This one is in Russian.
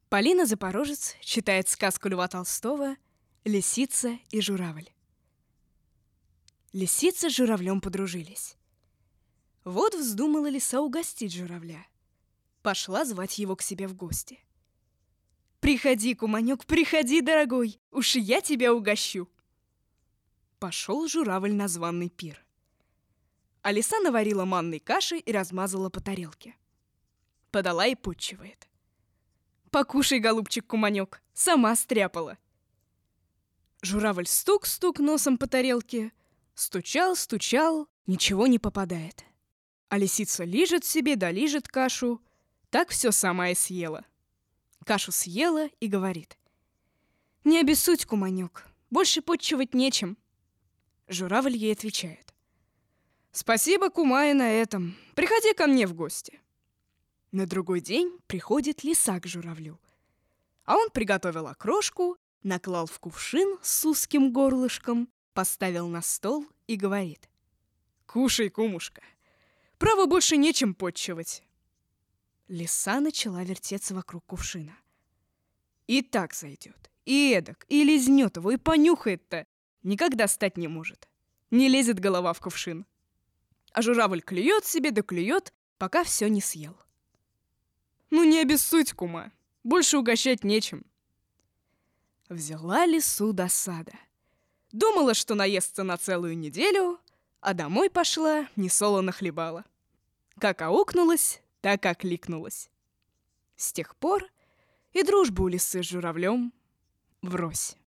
Полина Запорожец читает сказку Льва Толстого «Лисица и журавль». Лисица с журавлем подружились. Вот вздумала лиса угостить журавля. Пошла звать его к себе в гости. «Приходи, куманек, приходи, дорогой, уж я тебя угощу!» Пошел журавль на званый пир. А лиса наварила манной каши и размазала по тарелке. Подала и подчивает. «Покушай, голубчик куманек, сама стряпала!» Журавль стук-стук носом по тарелке, стучал, ничего не попадает. А лисица лижет себе да лижет кашу, так все сама и съела. Кашу съела и говорит: «Не обессудь, куманек, больше подчивать нечем». Журавль ей отвечает: «Спасибо, кума, и на этом. Приходи ко мне в гости». На другой день приходит лиса к журавлю. А он приготовил окрошку, наклал в кувшин с узким горлышком, поставил на стол и говорит: «Кушай, кумушка, право больше нечем подчивать». Лиса начала вертеться вокруг кувшина. И так зайдет, и эдак, и лизнет его, и понюхает-то. Никогда стать не может. Не лезет голова в кувшин. А журавль клюет себе да клюет, пока все не съел. «Ну не обессудь, кума, больше угощать нечем». Взяла лису досада. Думала, что наестся на целую неделю, а домой пошла, несолоно хлебала. Как аукнулась, так окликнулась. С тех пор и дружба у лисы с журавлем врозь.